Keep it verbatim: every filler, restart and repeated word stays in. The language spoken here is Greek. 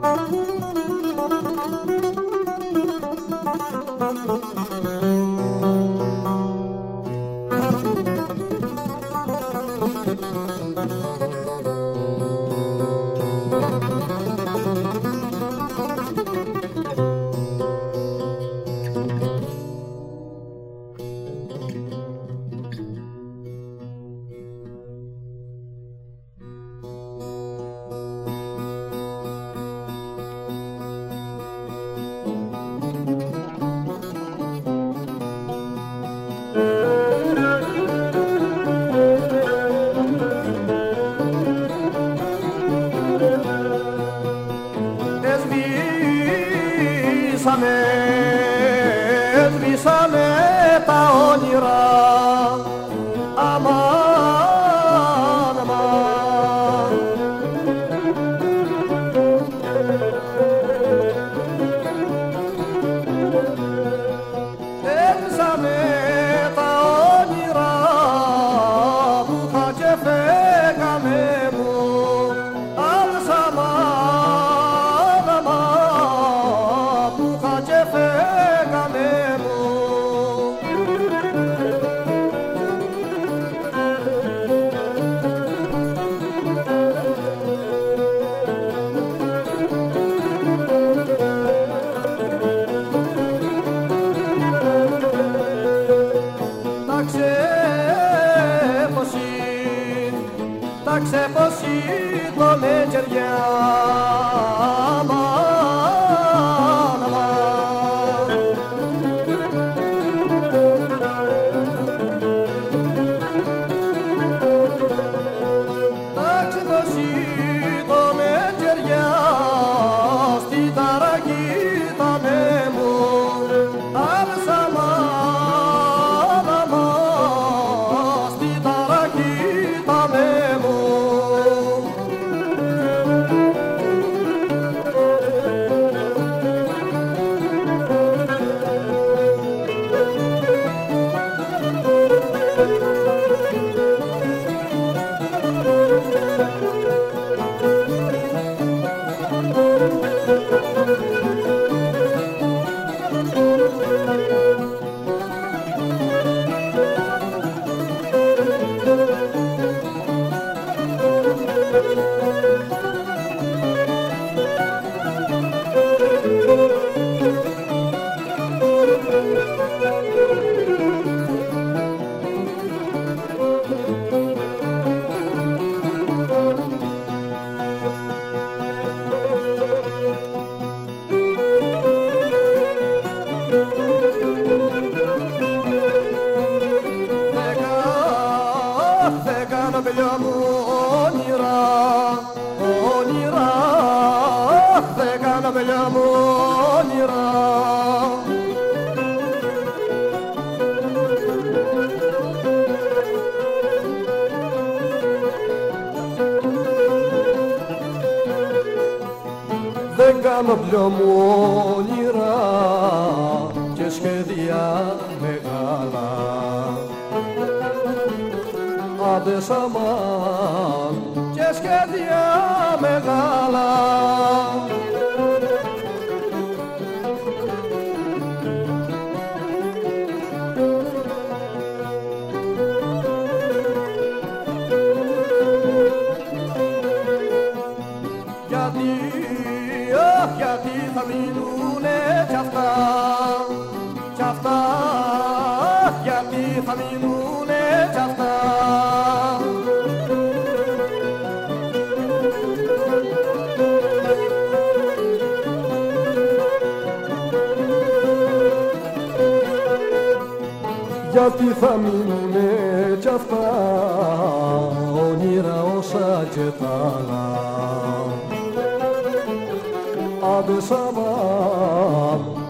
Σβήσανε, σβήσανε τα όνειρα, αμάν, αμάν. Έσβησανε τα όνειρα που είχα και φέγανε μου, άλλες αμάν, αμάν, που είχα και φέγανε μου. Τα ξέποσι, τα ξέποσι το λετζεριά, αμάν, αμάν. Τα ξέποσι το λετζεριά, στη ταραγή τα νέμου, άλλες αμάν, αμάν, στη ταραγή τα νέμου. Παιδιά μου όνειρα, όνειρα, δεν κάνω παιδιά μου όνειρα. Δεν κάνω πιο μου όνειρα και σχέδια μεγάλα. Άντες αμάν και σχέδια μεγάλα. Γιατί, αχ, γιατί θα μείνουνε κι αυτά, κι αυτά, αχ, γιατί θα μείνουνε κι αυτά. Γιατί θα μείνουνε κι αυτά, όνειρα όσα και τα άλλα. Άντες αμάν